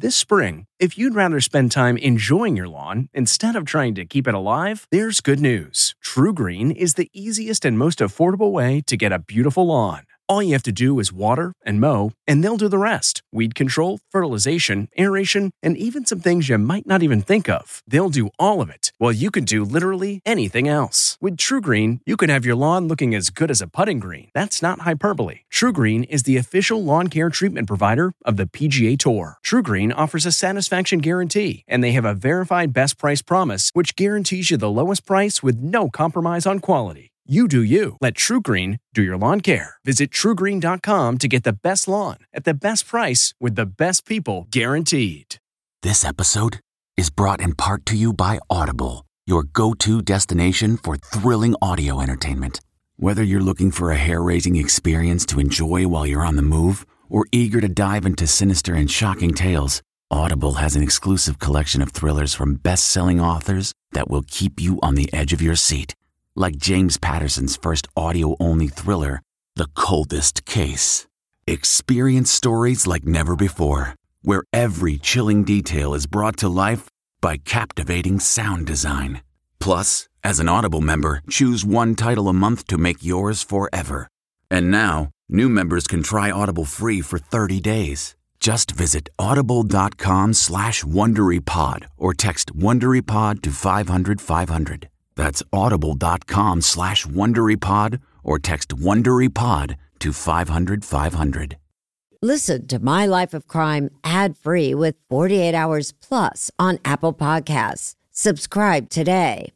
This spring, if you'd rather spend time enjoying your lawn instead of trying to keep it alive, there's good news. TruGreen is the easiest and most affordable way to get a beautiful lawn. All you have to do is water and mow, and they'll do the rest. Weed control, fertilization, aeration, and even some things you might not even think of. They'll do all of it, while you can do literally anything else. With TruGreen, you can have your lawn looking as good as a putting green. That's not hyperbole. TruGreen is the official lawn care treatment provider of the PGA Tour. TruGreen offers a satisfaction guarantee, and they have a verified best price promise, which guarantees you the lowest price with no compromise on quality. You do you. Let TruGreen do your lawn care. Visit TruGreen.com to get the best lawn at the best price with the best people guaranteed. This episode is brought in part to you by Audible, your go-to destination for thrilling audio entertainment. Whether you're looking for a hair-raising experience to enjoy while you're on the move or eager to dive into sinister and shocking tales, Audible has an exclusive collection of thrillers from best-selling authors that will keep you on the edge of your seat. Like James Patterson's first audio-only thriller, The Coldest Case. Experience stories like never before, where every chilling detail is brought to life by captivating sound design. Plus, as an Audible member, choose one title a month to make yours forever. And now, new members can try Audible free for 30 days. Just visit audible.com/WonderyPod or text WonderyPod to 500-500. That's audible.com/WonderyPod or text WonderyPod to 500-500. Listen to My Life of Crime ad-free with 48 Hours Plus on Apple Podcasts. Subscribe today.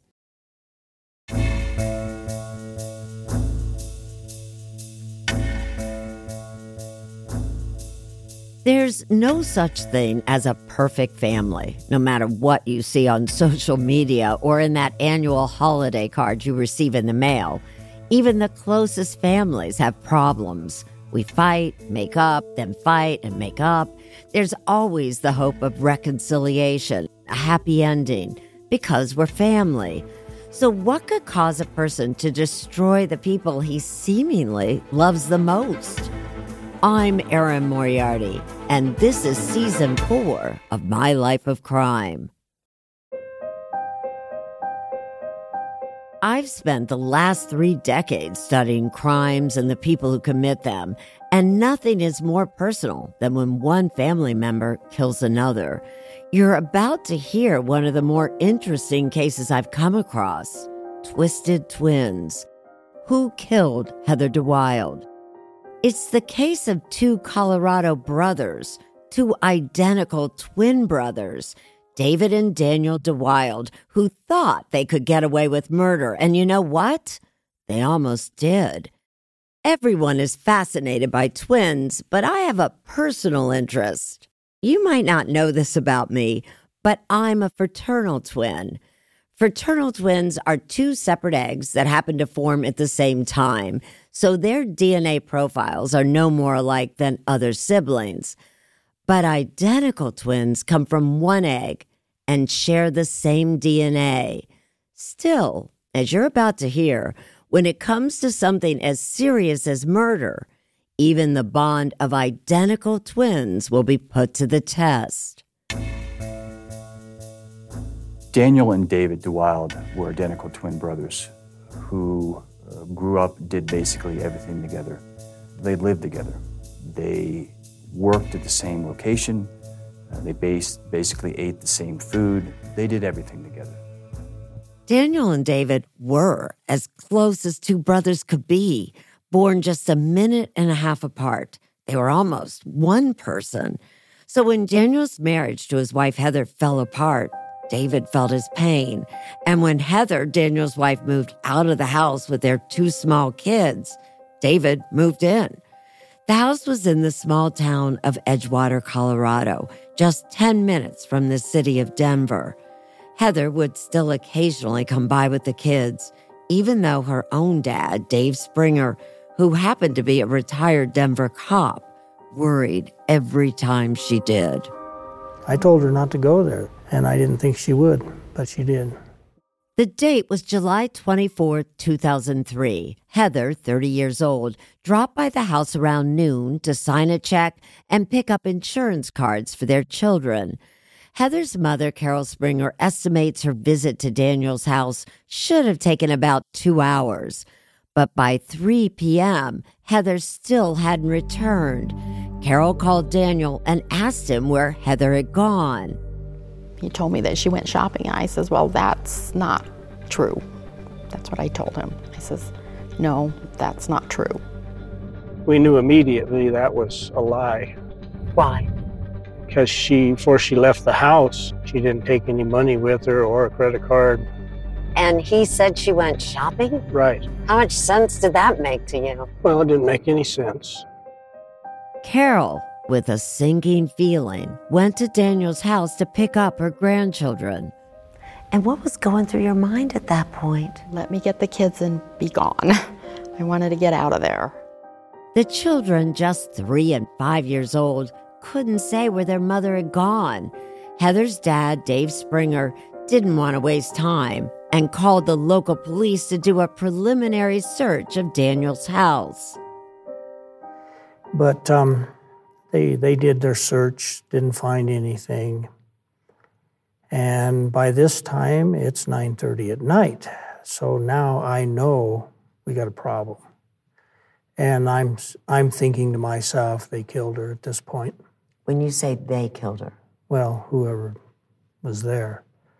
There's no such thing as a perfect family, no matter what you see on social media or in that annual holiday card you receive in the mail. Even the closest families have problems. We fight, make up, then fight and make up. There's always the hope of reconciliation, a happy ending, because we're family. So what could cause a person to destroy the people he seemingly loves the most? I'm Erin Moriarty, and this is Season 4 of My Life of Crime. I've spent the last 3 decades studying crimes and the people who commit them, and nothing is more personal than when one family member kills another. You're about to hear one of the more interesting cases I've come across. Twisted Twins. Who killed Heather DeWild? It's the case of 2 Colorado brothers, 2 identical twin brothers, David and Daniel DeWild, who thought they could get away with murder. And you know what? They almost did. Everyone is fascinated by twins, but I have a personal interest. You might not know this about me, but I'm a fraternal twin. Fraternal twins are 2 separate eggs that happen to form at the same time, so their DNA profiles are no more alike than other siblings. But identical twins come from one egg and share the same DNA. Still, as you're about to hear, when it comes to something as serious as murder, even the bond of identical twins will be put to the test. Daniel and David DeWild were identical twin brothers who grew up, did basically everything together. They lived together. They worked at the same location. They basically ate the same food. They did everything together. Daniel and David were as close as 2 brothers could be, born just a minute and a half apart. They were almost one person. So when Daniel's marriage to his wife Heather fell apart, David felt his pain. And when Heather, Daniel's wife, moved out of the house with their 2 small kids, David moved in. The house was in the small town of Edgewater, Colorado, just 10 minutes from the city of Denver. Heather would still occasionally come by with the kids, even though her own dad, Dave Springer, who happened to be a retired Denver cop, worried every time she did. I told her not to go there, and I didn't think she would, but she did. The date was July 24, 2003. Heather, 30 years old, dropped by the house around noon to sign a check and pick up insurance cards for their children. Heather's mother, Carol Springer, estimates her visit to Daniel's house should have taken about 2 hours. But by 3 p.m., Heather still hadn't returned. Carol called Daniel and asked him where Heather had gone. He told me that she went shopping. I says, well, that's not true. That's what I told him. I says, no, that's not true. We knew immediately that was a lie. Why? Because before she left the house, she didn't take any money with her or a credit card. And he said she went shopping? Right. How much sense did that make to you? Well, it didn't make any sense. Carol, with a sinking feeling, went to Daniel's house to pick up her grandchildren. And what was going through your mind at that point? Let me get the kids and be gone. I wanted to get out of there. The children, just 3 and 5 years old, couldn't say where their mother had gone. Heather's dad, Dave Springer, didn't want to waste time and called the local police to do a preliminary search of Daniel's house. But they did their search, didn't find anything. And by this time, it's 9:30 at night. So now I know we got a problem. And I'm thinking to myself, they killed her at this point. When you say they killed her? Well, whoever was there.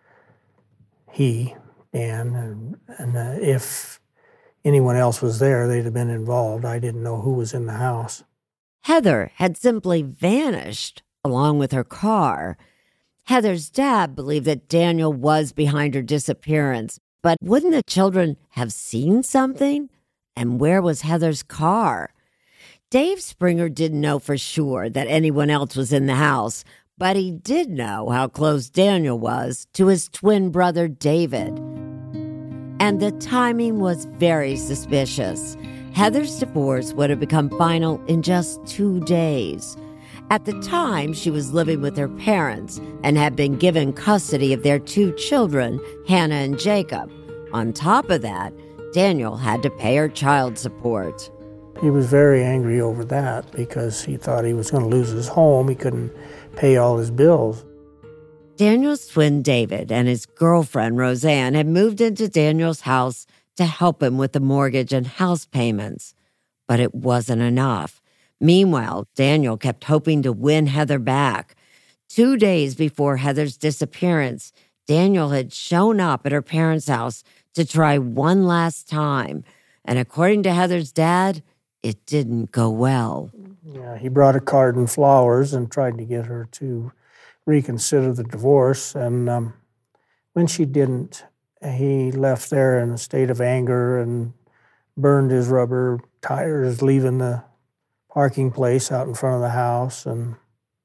He, Dan, and if anyone else was there, they'd have been involved. I didn't know who was in the house. Heather had simply vanished along with her car. Heather's dad believed that Daniel was behind her disappearance, but wouldn't the children have seen something? And where was Heather's car? Dave Springer didn't know for sure that anyone else was in the house, but he did know how close Daniel was to his twin brother, David. And the timing was very suspicious. Heather's divorce would have become final in just 2 days. At the time, she was living with her parents and had been given custody of their 2 children, Hannah and Jacob. On top of that, Daniel had to pay her child support. He was very angry over that because he thought he was going to lose his home. He couldn't pay all his bills. Daniel's twin David and his girlfriend Roseanne had moved into Daniel's house to help him with the mortgage and house payments. But it wasn't enough. Meanwhile, Daniel kept hoping to win Heather back. 2 days before Heather's disappearance, Daniel had shown up at her parents' house to try one last time. And according to Heather's dad, it didn't go well. Yeah, he brought a card and flowers and tried to get her to reconsider the divorce. And when she didn't, he left there in a state of anger and burned his rubber tires, leaving the parking place out in front of the house, and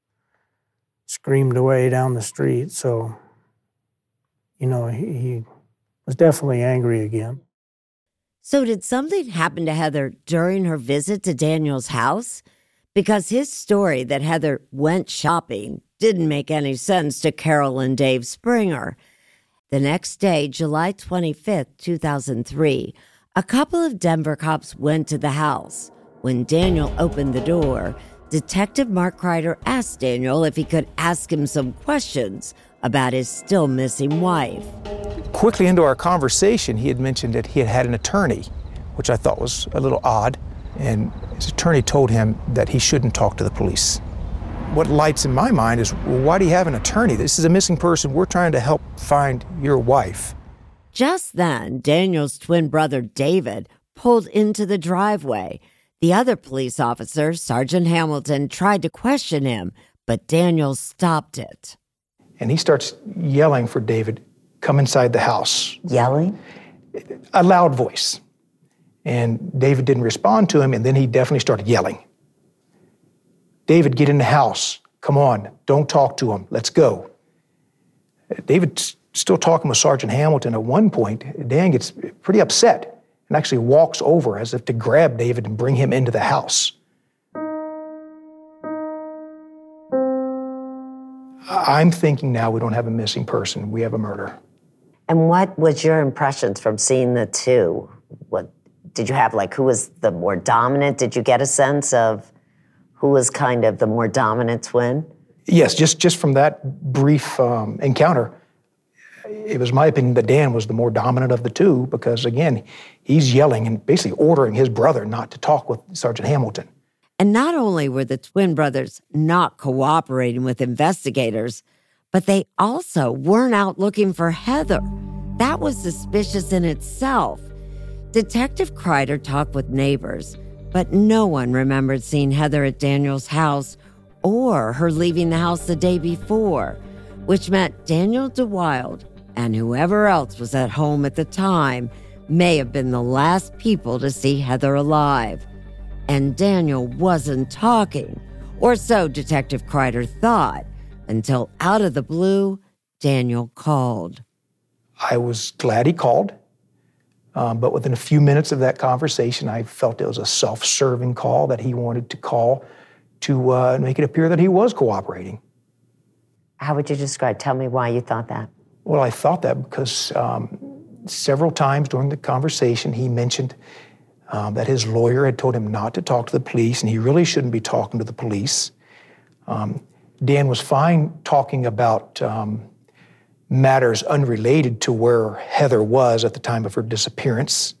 screamed away down the street. So, he was definitely angry again. So did something happen to Heather during her visit to Daniel's house? Because his story that Heather went shopping didn't make any sense to Carol and Dave Springer. The next day, July 25th, 2003, a couple of Denver cops went to the house. When Daniel opened the door, Detective Mark Kreider asked Daniel if he could ask him some questions about his still missing wife. Quickly into our conversation, he had mentioned that he had an attorney, which I thought was a little odd, and his attorney told him that he shouldn't talk to the police. What lights in my mind is, well, why do you have an attorney? This is a missing person. We're trying to help find your wife. Just then, Daniel's twin brother, David, pulled into the driveway. The other police officer, Sergeant Hamilton, tried to question him, but Daniel stopped it. And he starts yelling for David, come inside the house. Yelling? A loud voice. And David didn't respond to him, and then he definitely started yelling. David, get in the house. Come on, don't talk to him. Let's go. David's still talking with Sergeant Hamilton. At one point, Dan gets pretty upset and actually walks over as if to grab David and bring him into the house. I'm thinking now we don't have a missing person, we have a murder. And what was your impressions from seeing the two? What did you have, who was the more dominant? Did you get a sense of who was kind of the more dominant twin? Yes, just from that brief encounter, it was my opinion that Dan was the more dominant of the two because, again, he's yelling and basically ordering his brother not to talk with Sergeant Hamilton. And not only were the twin brothers not cooperating with investigators, but they also weren't out looking for Heather. That was suspicious in itself. Detective Kreider talked with neighbors, but no one remembered seeing Heather at Daniel's house or her leaving the house the day before, which meant Daniel DeWild and whoever else was at home at the time may have been the last people to see Heather alive. And Daniel wasn't talking, or so Detective Kreider thought, until out of the blue, Daniel called. I was glad he called, but within a few minutes of that conversation, I felt it was a self-serving call that he wanted to call to make it appear that he was cooperating. How would you describe? Tell me why you thought that. Well, I thought that because several times during the conversation, he mentioned that his lawyer had told him not to talk to the police, and he really shouldn't be talking to the police. Dan was fine talking about matters unrelated to where Heather was at the time of her disappearance.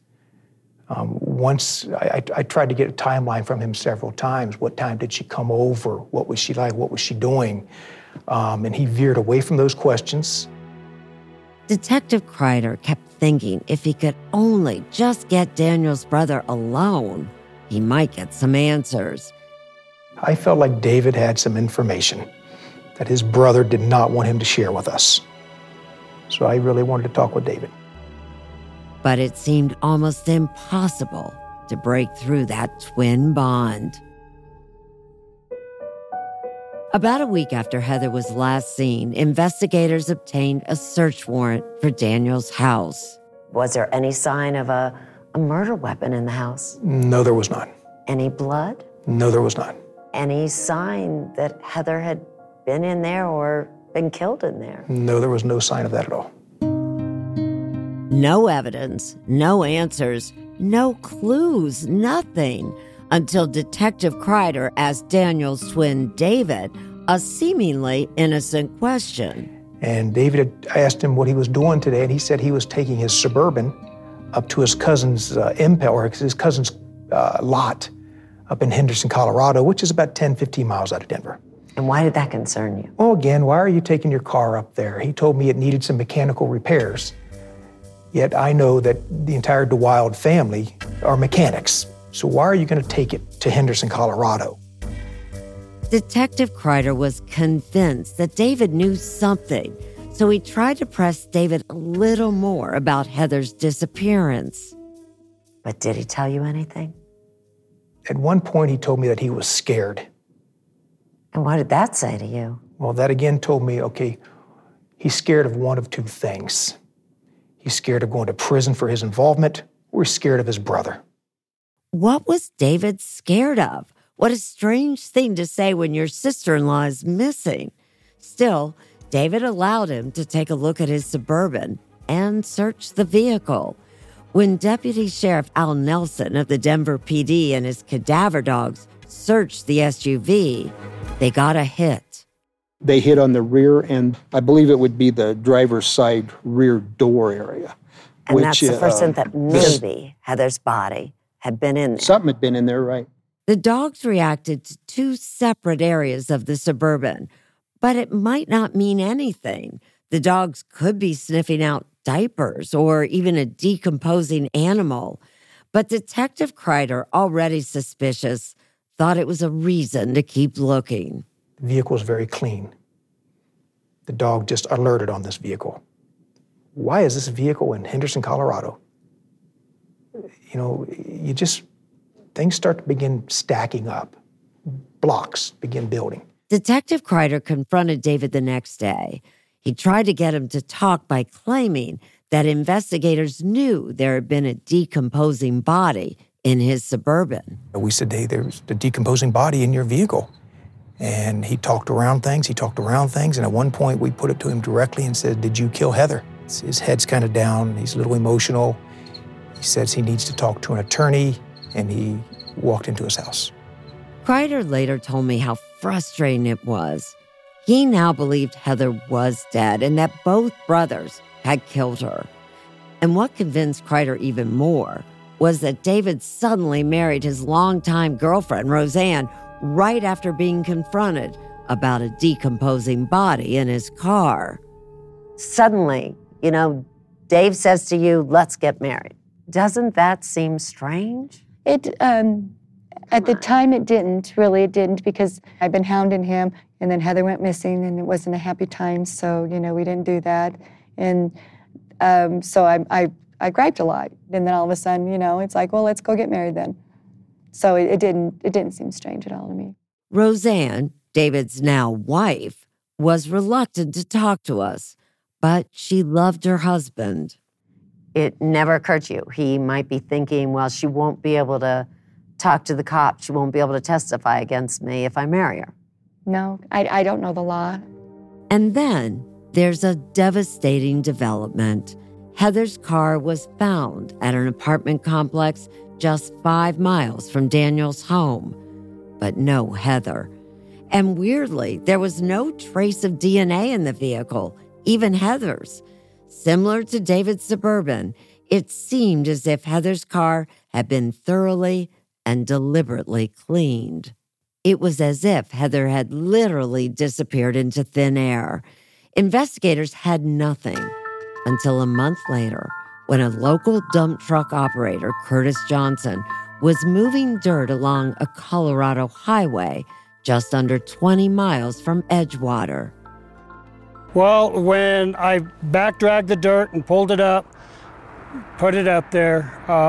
Once I tried to get a timeline from him several times. What time did she come over? What was she like? What was she doing? And he veered away from those questions. Detective Kreider kept thinking if he could only just get Daniel's brother alone, he might get some answers. I felt like David had some information that his brother did not want him to share with us. So I really wanted to talk with David. But it seemed almost impossible to break through that twin bond. About a week after Heather was last seen, investigators obtained a search warrant for Daniel's house. Was there any sign of a murder weapon in the house? No, there was not. Any blood? No, there was not. Any sign that Heather had been in there or been killed in there? No, there was no sign of that at all. No evidence, no answers, no clues, nothing, until Detective Kreider asked Daniel's twin, David, a seemingly innocent question. And David, I asked him what he was doing today, and he said he was taking his Suburban up to his cousin's his cousin's lot up in Henderson, Colorado, which is about 10, 15 miles out of Denver. And why did that concern you? Well, again, why are you taking your car up there? He told me it needed some mechanical repairs. Yet I know that the entire DeWild family are mechanics. So why are you going to take it to Henderson, Colorado? Detective Kreider was convinced that David knew something, so he tried to press David a little more about Heather's disappearance. But did he tell you anything? At one point, he told me that he was scared. And what did that say to you? Well, that again told me, okay, he's scared of one of two things. He's scared of going to prison for his involvement, or he's scared of his brother. What was David scared of? What a strange thing to say when your sister-in-law is missing. Still, David allowed him to take a look at his Suburban and search the vehicle. When Deputy Sheriff Al Nelson of the Denver PD and his cadaver dogs searched the SUV, they got a hit. They hit on the rear, and I believe it would be the driver's side rear door area. And that's the first hint that maybe Heather's body had been in there. Something had been in there, right. The dogs reacted to two separate areas of the Suburban, but it might not mean anything. The dogs could be sniffing out diapers or even a decomposing animal. But Detective Kreider, already suspicious, thought it was a reason to keep looking. The vehicle is very clean. The dog just alerted on this vehicle. Why is this vehicle in Henderson, Colorado? You know, things start to begin stacking up. Blocks begin building. Detective Kreider confronted David the next day. He tried to get him to talk by claiming that investigators knew there had been a decomposing body in his Suburban. We said, hey, there's a decomposing body in your vehicle. And he talked around things, and at one point we put it to him directly and said, did you kill Heather? His head's kind of down. He's a little emotional. He says he needs to talk to an attorney, and he walked into his house. Kreider later told me how frustrating it was. He now believed Heather was dead and that both brothers had killed her. And what convinced Kreider even more was that David suddenly married his longtime girlfriend, Roseanne, right after being confronted about a decomposing body in his car. Suddenly, Dave says to you, let's get married. Doesn't that seem strange? It, at the time it didn't, because I'd been hounding him, and then Heather went missing, and it wasn't a happy time, so, we didn't do that. And so I griped a lot, and then all of a sudden, it's like, well, let's go get married then. So it didn't seem strange at all to me. Roseanne, David's now wife, was reluctant to talk to us, but she loved her husband. It never occurred to you. He might be thinking, well, she won't be able to talk to the cops. She won't be able to testify against me if I marry her. No, I don't know the law. And then there's a devastating development. Heather's car was found at an apartment complex just 5 miles from Daniel's home, but no Heather. And weirdly, there was no trace of DNA in the vehicle, even Heather's. Similar to David's Suburban, it seemed as if Heather's car had been thoroughly and deliberately cleaned. It was as if Heather had literally disappeared into thin air. Investigators had nothing until a month later, when a local dump truck operator, Curtis Johnson, was moving dirt along a Colorado highway just under 20 miles from Edgewater. Well, when I back-dragged the dirt and pulled it up, put it up there,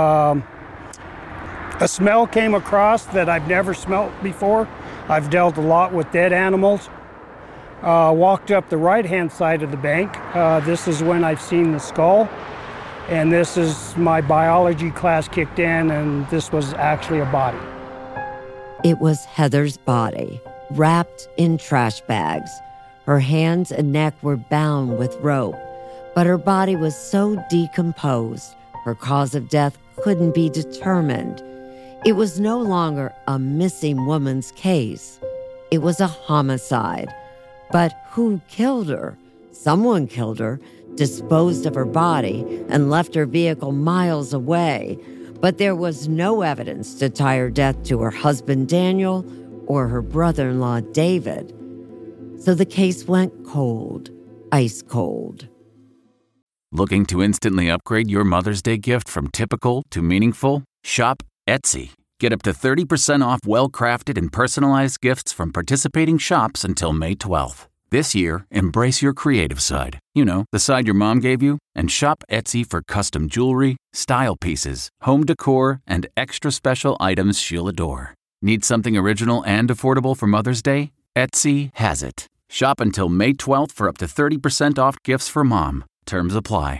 a smell came across that I've never smelt before. I've dealt a lot with dead animals. Walked up the right-hand side of the bank. This is when I've seen the skull. And this is my biology class kicked in, and this was actually a body. It was Heather's body, wrapped in trash bags. Her hands and neck were bound with rope, but her body was so decomposed, her cause of death couldn't be determined. It was no longer a missing woman's case. It was a homicide. But who killed her? Someone killed her, disposed of her body, and left her vehicle miles away. But there was no evidence to tie her death to her husband, Daniel, or her brother-in-law, David. So the case went cold, ice cold. Looking to instantly upgrade your Mother's Day gift from typical to meaningful? Shop Etsy. Get up to 30% off well-crafted and personalized gifts from participating shops until May 12th. This year, embrace your creative side. You know, the side your mom gave you. And shop Etsy for custom jewelry, style pieces, home decor, and extra special items she'll adore. Need something original and affordable for Mother's Day? Etsy has it. Shop until May 12th for up to 30% off gifts for mom. Terms apply.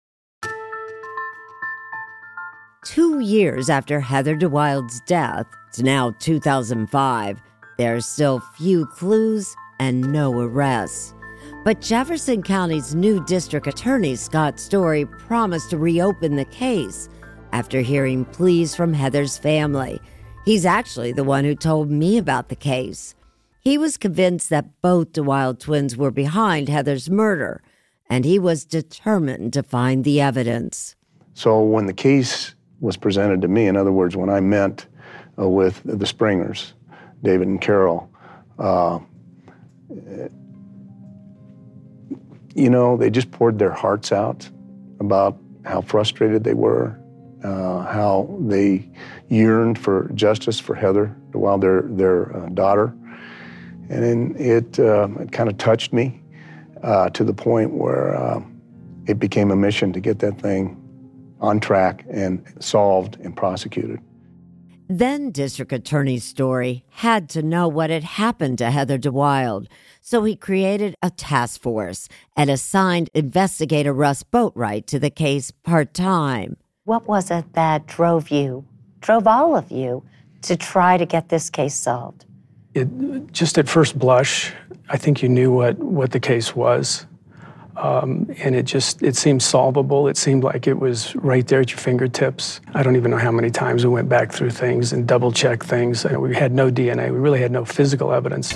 2 years after Heather DeWild's death, it's now 2005, there are still few clues and no arrests. But Jefferson County's new district attorney, Scott Story, promised to reopen the case after hearing pleas from Heather's family. He's actually the one who told me about the case. He was convinced that both DeWild twins were behind Heather's murder, and he was determined to find the evidence. So when the case was presented to me, in other words, when I met with the Springers, David and Carol, they just poured their hearts out about how frustrated they were, how they yearned for justice for Heather DeWild, their daughter. And then it kind of touched me to the point where it became a mission to get that thing on track and solved and prosecuted. Then District Attorney Story had to know what had happened to Heather DeWild, so he created a task force and assigned investigator Russ Boatwright to the case part-time. What was it that drove all of you, to try to get this case solved? Just at first blush, I think you knew what the case was. And it seemed solvable. It seemed like it was right there at your fingertips. I don't even know how many times we went back through things and double-checked things. We had no DNA. We really had no physical evidence.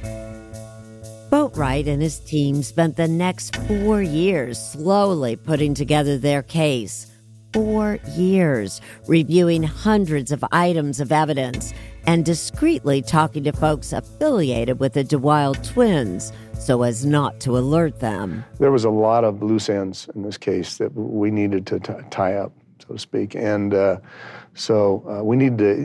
Boatwright and his team spent the next 4 years slowly putting together their case. 4 years, reviewing hundreds of items of evidence and discreetly talking to folks affiliated with the DeWild twins so as not to alert them. There was a lot of loose ends in this case that we needed to tie up, so to speak. And so we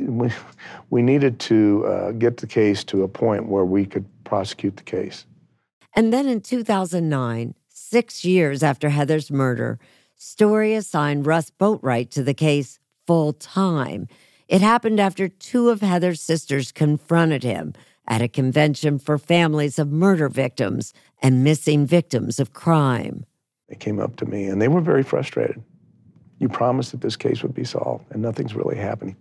needed to get the case to a point where we could prosecute the case. And then in 2009, 6 years after Heather's murder, Story assigned Russ Boatwright to the case full-time. It happened after 2 of Heather's sisters confronted him at a convention for families of murder victims and missing victims of crime. They came up to me, and they were very frustrated. You promised that this case would be solved, and nothing's really happening.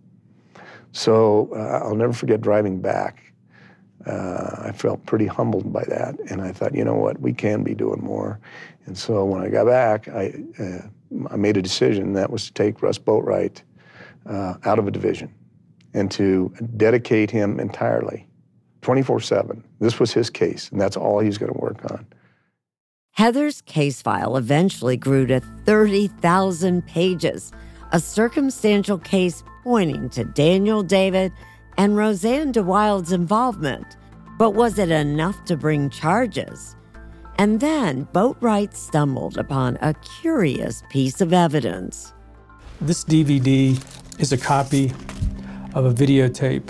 So I'll never forget driving back. I felt pretty humbled by that, and I thought, you know what, we can be doing more. And so when I got back, I made a decision that was to take Russ Boatwright out of a division and to dedicate him entirely, 24/7. This was his case, and that's all he's going to work on. Heather's case file eventually grew to 30,000 pages, a circumstantial case pointing to Daniel David and Roseanne DeWild's involvement. But was it enough to bring charges? And then Boatwright stumbled upon a curious piece of evidence. This DVD is a copy of a videotape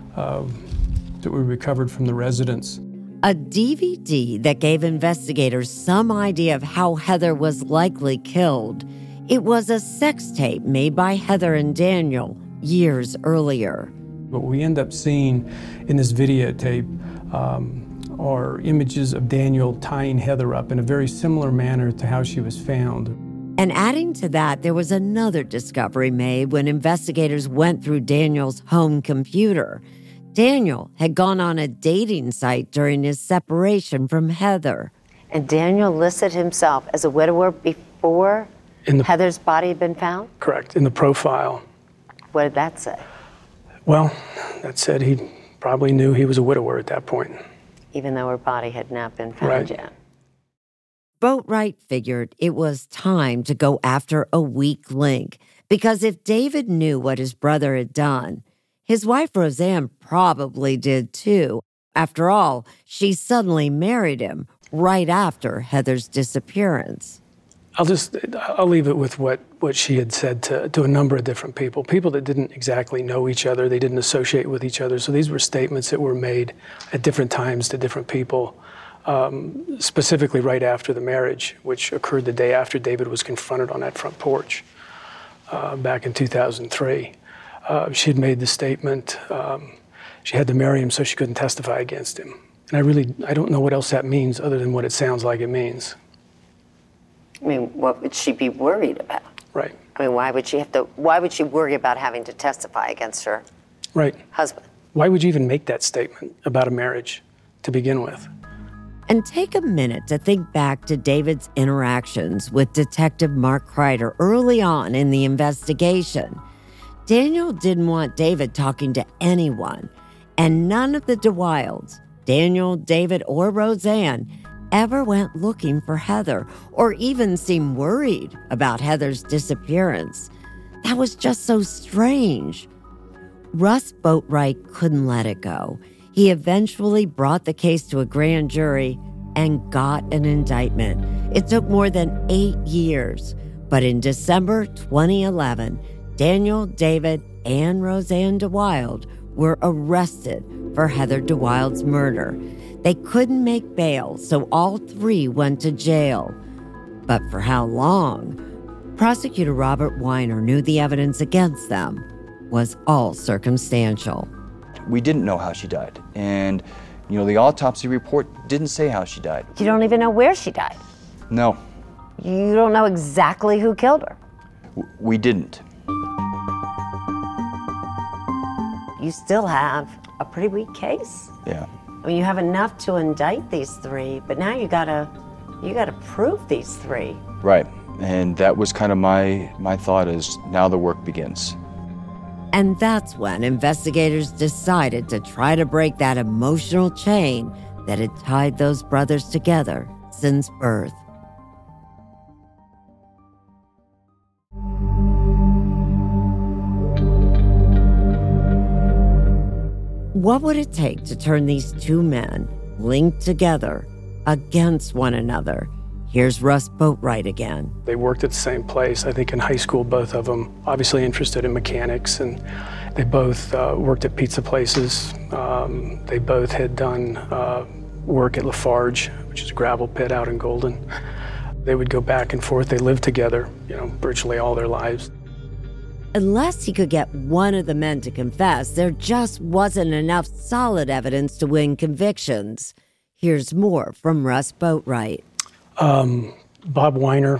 that we recovered from the residence. A DVD that gave investigators some idea of how Heather was likely killed. It was a sex tape made by Heather and Daniel years earlier. What we end up seeing in this videotape are images of Daniel tying Heather up in a very similar manner to how she was found. And adding to that, there was another discovery made when investigators went through Daniel's home computer. Daniel had gone on a dating site during his separation from Heather. And Daniel listed himself as a widower before Heather's body had been found? Correct, in the profile. What did that say? Well, that said he probably knew he was a widower at that point. Even though her body had not been found yet. Boatwright figured it was time to go after a weak link, because if David knew what his brother had done, his wife Roseanne probably did too. After all, she suddenly married him right after Heather's disappearance. I'll leave it with what she had said to a number of different people that didn't exactly know each other. They didn't associate with each other. So these were statements that were made at different times to different people, specifically right after the marriage, which occurred the day after David was confronted on that front porch back in 2003. She had made the statement she had to marry him so she couldn't testify against him. And I don't know what else that means other than what it sounds like it means. I mean, what would she be worried about? Right. I mean, why would she worry about having to testify against her husband? Why would you even make that statement about a marriage to begin with? And take a minute to think back to David's interactions with Detective Mark Kreider early on in the investigation. Daniel didn't want David talking to anyone, and none of the DeWilds, Daniel, David, or Roseanne, ever went looking for Heather or even seemed worried about Heather's disappearance. That was just so strange. Russ Boatwright couldn't let it go. He eventually brought the case to a grand jury and got an indictment. It took more than 8 years, but in December 2011, Daniel, David, and Roseanne DeWild were arrested for Heather DeWild's murder. They couldn't make bail, so all 3 went to jail. But for how long? Prosecutor Robert Weiner knew the evidence against them was all circumstantial. We didn't know how she died, and the autopsy report didn't say how she died. You don't even know where she died? No. You don't know exactly who killed her? We didn't. You still have a pretty weak case. Yeah. I mean, you have enough to indict these 3, but now you gotta You got to prove these three. Right. And that was kind of my thought is now the work begins. And that's when investigators decided to try to break that emotional chain that had tied those brothers together since birth. What would it take to turn these two men, linked together, against one another? Here's Russ Boatwright again. They worked at the same place. I think in high school, both of them obviously interested in mechanics, and they both worked at pizza places. They both had done work at Lafarge, which is a gravel pit out in Golden. They would go back and forth. They lived together, virtually all their lives. Unless he could get one of the men to confess, there just wasn't enough solid evidence to win convictions. Here's more from Russ Boatwright. Bob Weiner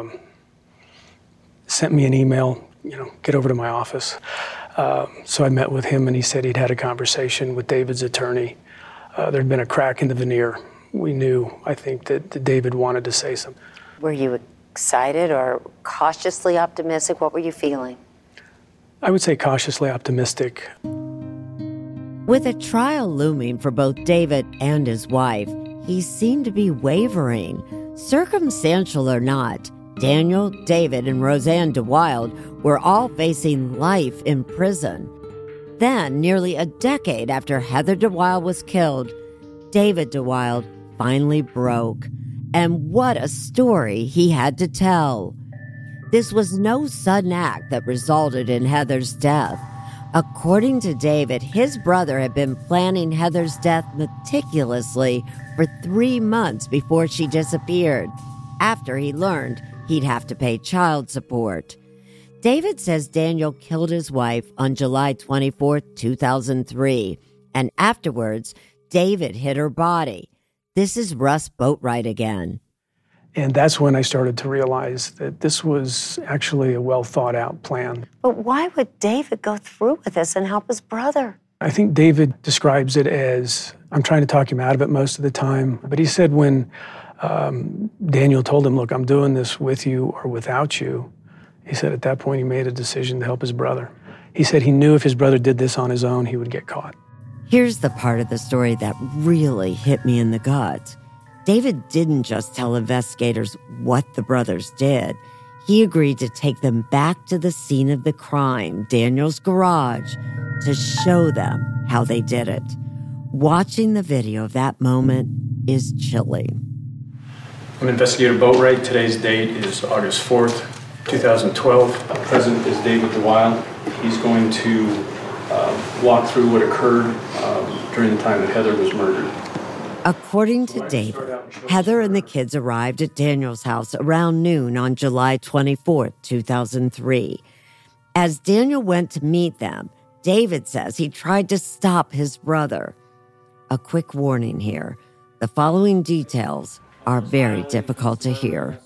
sent me an email, get over to my office. So I met with him, and he said he'd had a conversation with David's attorney. There'd been a crack in the veneer. We knew, I think, that David wanted to say something. Were you excited or cautiously optimistic? What were you feeling? I would say cautiously optimistic. With a trial looming for both David and his wife, he seemed to be wavering. Circumstantial or not, Daniel, David, and Roseanne DeWild were all facing life in prison. Then, nearly a decade after Heather DeWild was killed, David DeWild finally broke. And what a story he had to tell. This was no sudden act that resulted in Heather's death. According to David, his brother had been planning Heather's death meticulously for 3 months before she disappeared, after he learned he'd have to pay child support. David says Daniel killed his wife on July 24, 2003, and afterwards, David hid her body. This is Russ Boatwright again. And that's when I started to realize that this was actually a well-thought-out plan. But why would David go through with this and help his brother? I think David describes it as, I'm trying to talk him out of it most of the time, but he said when Daniel told him, look, I'm doing this with you or without you, he said at that point he made a decision to help his brother. He said he knew if his brother did this on his own, he would get caught. Here's the part of the story that really hit me in the gut. David didn't just tell investigators what the brothers did. He agreed to take them back to the scene of the crime, Daniel's garage, to show them how they did it. Watching the video of that moment is chilling. I'm Investigator Boatwright. Today's date is August 4th, 2012. Present is David DeWild. He's going to walk through what occurred during the time that Heather was murdered. According to David, Heather and the kids arrived at Daniel's house around noon on July 24, 2003. As Daniel went to meet them, David says he tried to stop his brother. A quick warning here. The following details are very difficult to hear.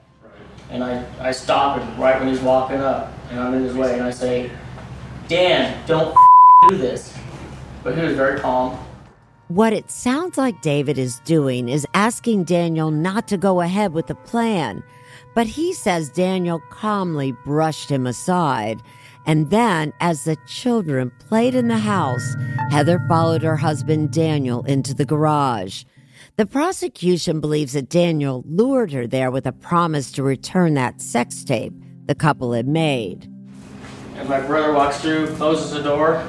And I stop him right when he's walking up, and I'm in his way, and I say, Dan, don't do this. But he was very calm. What it sounds like David is doing is asking Daniel not to go ahead with the plan, but he says Daniel calmly brushed him aside. And then, as the children played in the house, Heather followed her husband Daniel into the garage. The prosecution believes that Daniel lured her there with a promise to return that sex tape the couple had made. And my brother walks through, closes the door,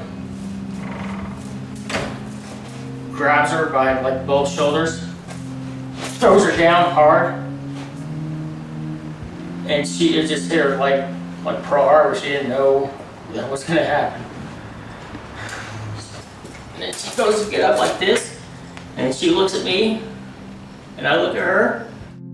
grabs her by both shoulders, throws her down hard, and she just hit her like Pearl Harbor. She didn't know that was gonna happen. And then she goes to get up like this, and she looks at me, and I look at her.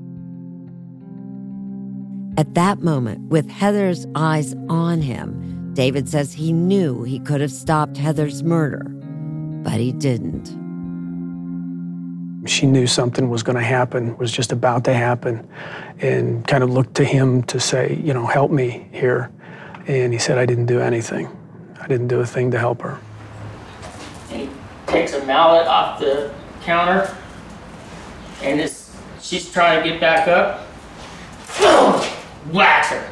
At that moment, with Heather's eyes on him, David says he knew he could have stopped Heather's murder, but he didn't. She knew something was going to happen, was just about to happen, and kind of looked to him to say, help me here. And he said, I didn't do anything. I didn't do a thing to help her. And he takes a mallet off the counter and just She's trying to get back up. Whacks her.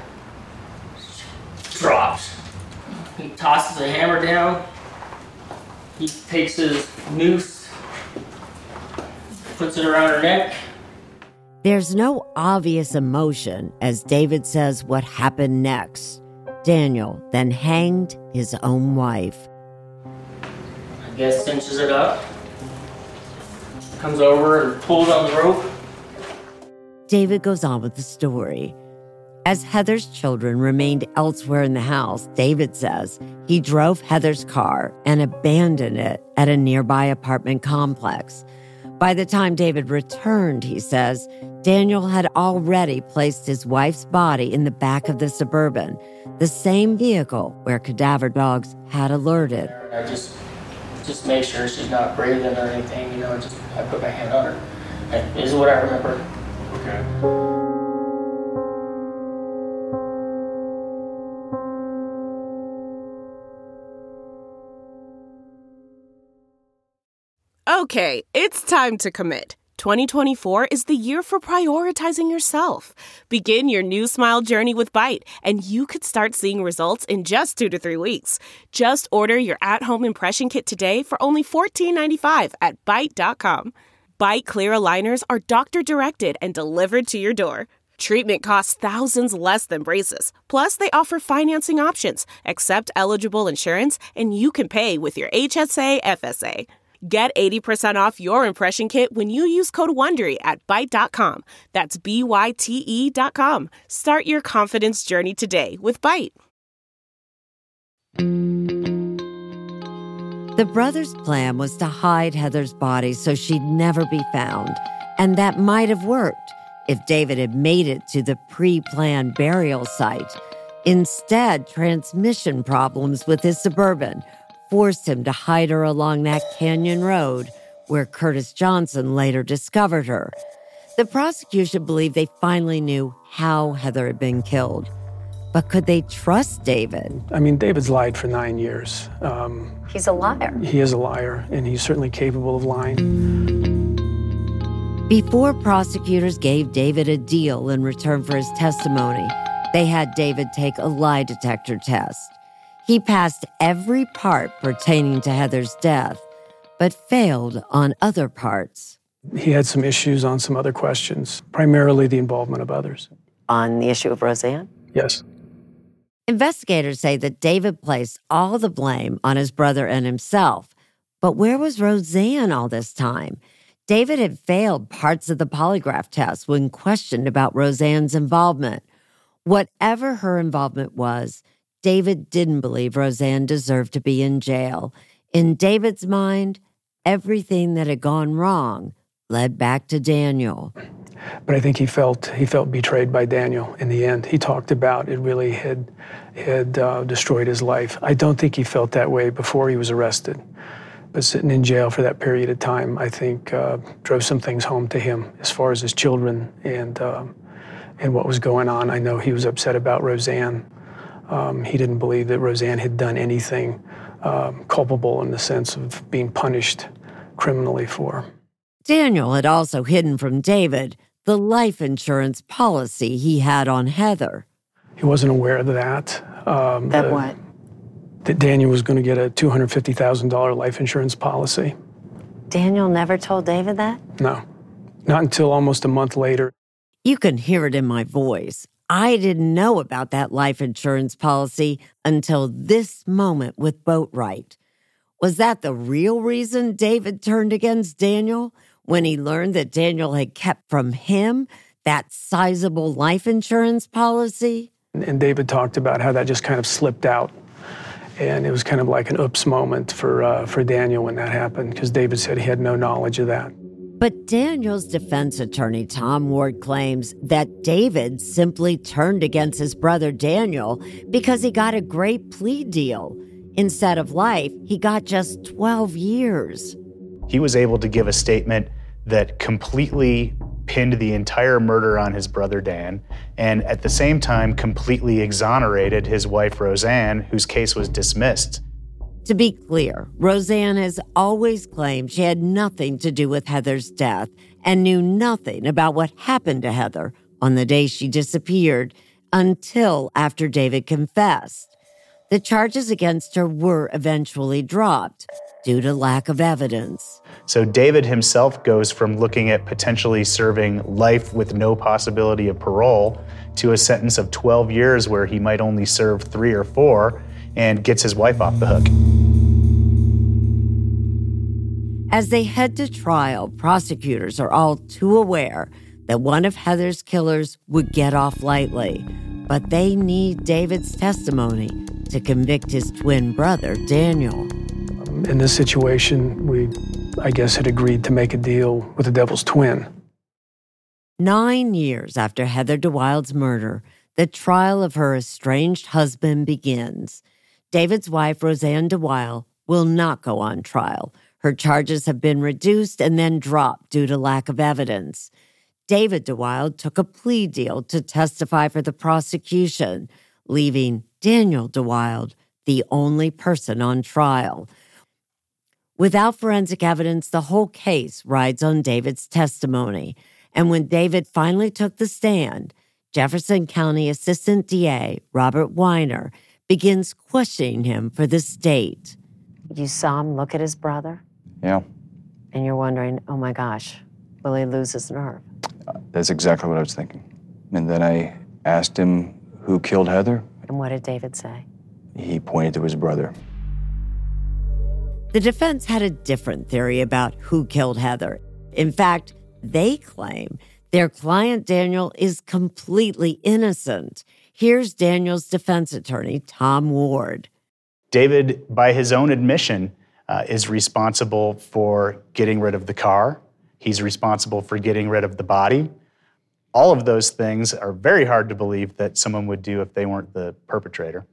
Drops. He tosses the hammer down. He takes his noose, puts it around her neck. There's no obvious emotion as David says what happened next. Daniel then hanged his own wife. I guess cinches it up. Comes over and pulls on the rope. David goes on with the story. As Heather's children remained elsewhere in the house, David says he drove Heather's car and abandoned it at a nearby apartment complex. By the time David returned, he says, Daniel had already placed his wife's body in the back of the Suburban, the same vehicle where cadaver dogs had alerted. I just make sure she's not breathing or anything, I put my hand on her. This is what I remember. Okay. Okay, it's time to commit. 2024 is the year for prioritizing yourself. Begin your new smile journey with Byte, and you could start seeing results in just 2 to 3 weeks. Just order your at-home impression kit today for only $14.95 at Byte.com. Byte Clear aligners are doctor-directed and delivered to your door. Treatment costs thousands less than braces. Plus, they offer financing options, accept eligible insurance, and you can pay with your HSA FSA. Get 80% off your impression kit when you use code WONDERY at Byte.com. That's BYTE.com. Start your confidence journey today with Byte. The brothers' plan was to hide Heather's body so she'd never be found. And that might have worked if David had made it to the pre-planned burial site. Instead, transmission problems with his Suburban forced him to hide her along that canyon road where Curtis Johnson later discovered her. The prosecution believed they finally knew how Heather had been killed. But could they trust David? I mean, David's lied for 9 years. He's a liar. He is a liar, and he's certainly capable of lying. Before prosecutors gave David a deal in return for his testimony, they had David take a lie detector test. He passed every part pertaining to Heather's death, but failed on other parts. He had some issues on some other questions, primarily the involvement of others. On the issue of Roseanne? Yes. Investigators say that David placed all the blame on his brother and himself. But where was Roseanne all this time? David had failed parts of the polygraph test when questioned about Roseanne's involvement. Whatever her involvement was, David didn't believe Roseanne deserved to be in jail. In David's mind, everything that had gone wrong led back to Daniel. But I think he felt betrayed by Daniel in the end. He talked about it really had destroyed his life. I don't think he felt that way before he was arrested. But sitting in jail for that period of time, I think, drove some things home to him as far as his children and what was going on. I know he was upset about Roseanne. He didn't believe that Roseanne had done anything culpable in the sense of being punished criminally for. Daniel had also hidden from David the life insurance policy he had on Heather. He wasn't aware of that. What? That Daniel was going to get a $250,000 life insurance policy. Daniel never told David that? No, not until almost a month later. You can hear it in my voice. I didn't know about that life insurance policy until this moment with Boatwright. Was that the real reason David turned against Daniel? When he learned that Daniel had kept from him that sizable life insurance policy? And David talked about how that just kind of slipped out. And it was kind of like an oops moment for Daniel when that happened, because David said he had no knowledge of that. But Daniel's defense attorney, Tom Ward, claims that David simply turned against his brother Daniel because he got a great plea deal. Instead of life, he got just 12 years. He was able to give a statement that completely pinned the entire murder on his brother Dan, and at the same time completely exonerated his wife Roseanne, whose case was dismissed. To be clear, Roseanne has always claimed she had nothing to do with Heather's death and knew nothing about what happened to Heather on the day she disappeared until after David confessed. The charges against her were eventually dropped due to lack of evidence. So David himself goes from looking at potentially serving life with no possibility of parole to a sentence of 12 years where he might only serve 3 or 4 and gets his wife off the hook. As they head to trial, prosecutors are all too aware that one of Heather's killers would get off lightly, but they need David's testimony to convict his twin brother, Daniel. In this situation, we, I guess, had agreed to make a deal with the devil's twin. 9 years after Heather DeWild's murder, the trial of her estranged husband begins. David's wife, Roseanne DeWild, will not go on trial. Her charges have been reduced and then dropped due to lack of evidence. David DeWild took a plea deal to testify for the prosecution, leaving Daniel DeWild the only person on trial. Without forensic evidence, the whole case rides on David's testimony. And when David finally took the stand, Jefferson County Assistant DA Robert Weiner begins questioning him for the state. You saw him look at his brother? Yeah. And you're wondering, oh my gosh, will he lose his nerve? That's exactly what I was thinking. And then I asked him who killed Heather. And what did David say? He pointed to his brother. The defense had a different theory about who killed Heather. In fact, they claim their client Daniel is completely innocent. Here's Daniel's defense attorney, Tom Ward. David, by his own admission, is responsible for getting rid of the car. He's responsible for getting rid of the body. All of those things are very hard to believe that someone would do if they weren't the perpetrator.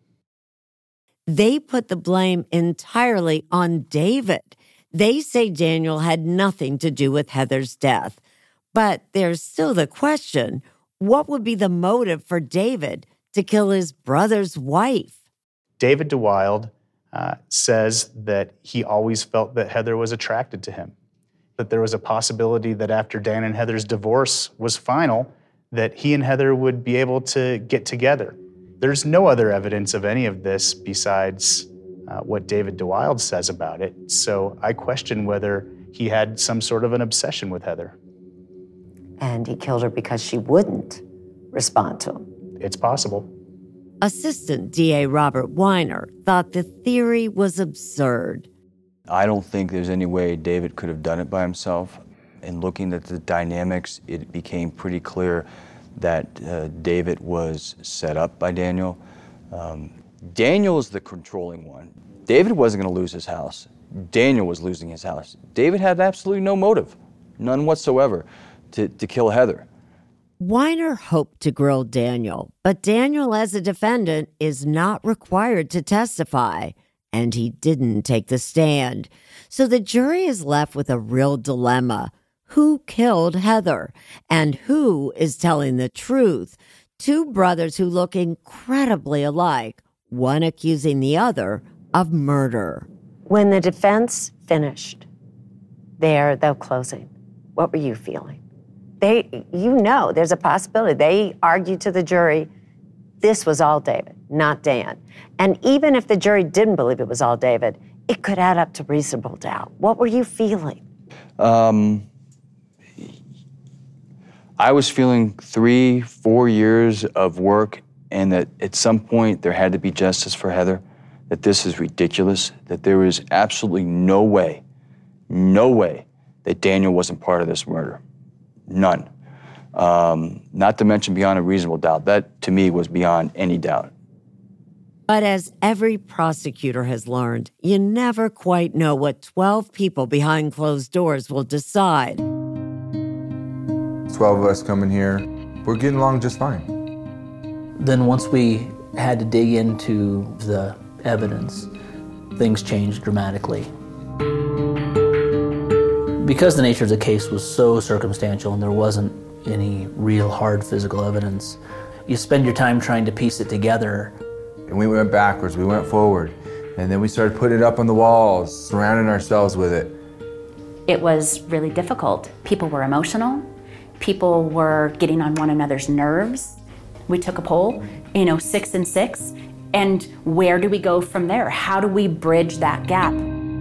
They put the blame entirely on David. They say Daniel had nothing to do with Heather's death. But there's still the question, what would be the motive for David to kill his brother's wife? David DeWild says that he always felt that Heather was attracted to him, that there was a possibility that after Dan and Heather's divorce was final, that he and Heather would be able to get together. There's no other evidence of any of this besides what David DeWild says about it. So I question whether he had some sort of an obsession with Heather. And he killed her because she wouldn't respond to him. It's possible. Assistant DA Robert Weiner thought the theory was absurd. I don't think there's any way David could have done it by himself. In looking at the dynamics, it became pretty clear that David was set up by Daniel. Daniel is the controlling one. David wasn't going to lose his house. Daniel was losing his house. David had absolutely no motive, none whatsoever, to kill Heather. Weiner hoped to grill Daniel, but Daniel, as a defendant, is not required to testify, and he didn't take the stand. So the jury is left with a real dilemma. Who killed Heather? And who is telling the truth? Two brothers who look incredibly alike, one accusing the other of murder. When the defense finished their closing, what were you feeling? There's a possibility. They argued to the jury, this was all David, not Dan. And even if the jury didn't believe it was all David, it could add up to reasonable doubt. What were you feeling? I was feeling 3-4 years of work, and that at some point there had to be justice for Heather, that this is ridiculous, that there is absolutely no way that Daniel wasn't part of this murder. None. Not to mention beyond a reasonable doubt. That, to me, was beyond any doubt. But as every prosecutor has learned, you never quite know what 12 people behind closed doors will decide. 12 of us coming here, we're getting along just fine. Then once we had to dig into the evidence, things changed dramatically. Because the nature of the case was so circumstantial and there wasn't any real hard physical evidence, you spend your time trying to piece it together. And we went backwards, we went forward, And then we started putting it up on the walls, surrounding ourselves with it. It was really difficult. People were emotional. People were getting on one another's nerves. We took a poll, 6 and 6, and where do we go from there? How do we bridge that gap?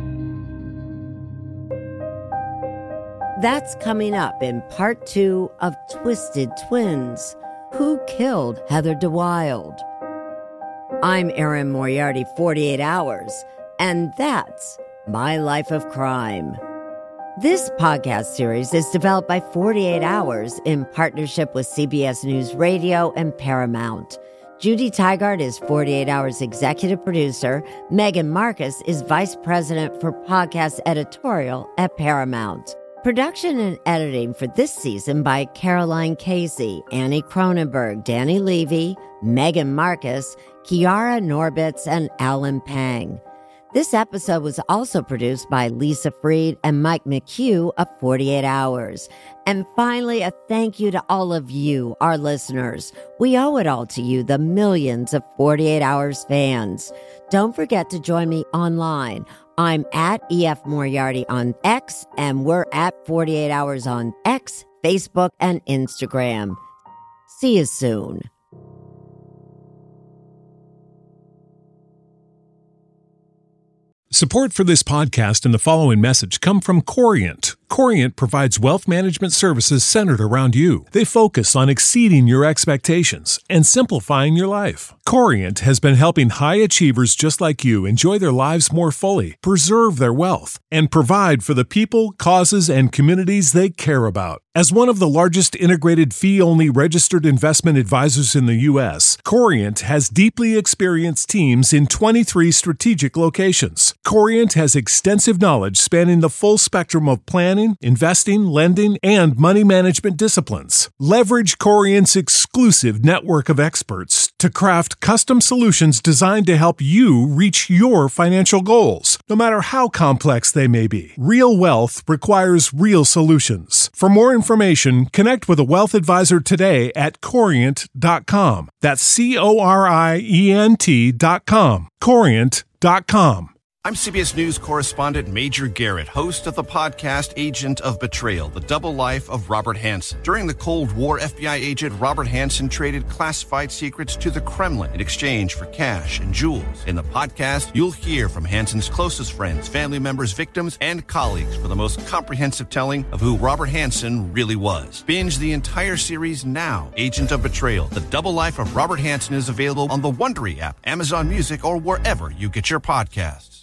That's coming up in part 2 of Twisted Twins. Who killed Heather DeWild? I'm Erin Moriarty, 48 Hours, and that's My Life of Crime. This podcast series is developed by 48 Hours in partnership with CBS News Radio and Paramount. Judy Tygart is 48 Hours executive producer. Megan Marcus is vice president for podcast editorial at Paramount. Production and editing for this season by Caroline Casey, Annie Cronenberg, Danny Levy, Megan Marcus, Kiara Norbitz, and Alan Pang. This episode was also produced by Lisa Freed and Mike McHugh of 48 Hours. And finally, a thank you to all of you, our listeners. We owe it all to you, the millions of 48 Hours fans. Don't forget to join me online. I'm at EF Moriarty on X, and we're at 48 Hours on X, Facebook, and Instagram. See you soon. Support for this podcast and the following message come from Corient. Corient provides wealth management services centered around you. They focus on exceeding your expectations and simplifying your life. Corient has been helping high achievers just like you enjoy their lives more fully, preserve their wealth, and provide for the people, causes, and communities they care about. As one of the largest integrated fee-only registered investment advisors in the U.S., Corient has deeply experienced teams in 23 strategic locations. Corient has extensive knowledge spanning the full spectrum of planning, investing, lending, and money management disciplines. Leverage Corient's exclusive network of experts to craft custom solutions designed to help you reach your financial goals, no matter how complex they may be. Real wealth requires real solutions. For more information, connect with a wealth advisor today at Corient.com. That's Corient.com. Corient.com. I'm CBS News correspondent Major Garrett, host of the podcast Agent of Betrayal, The Double Life of Robert Hanssen. During the Cold War, FBI agent Robert Hanssen traded classified secrets to the Kremlin in exchange for cash and jewels. In the podcast, you'll hear from Hanssen's closest friends, family members, victims, and colleagues for the most comprehensive telling of who Robert Hanssen really was. Binge the entire series now. Agent of Betrayal, The Double Life of Robert Hanssen is available on the Wondery app, Amazon Music, or wherever you get your podcasts.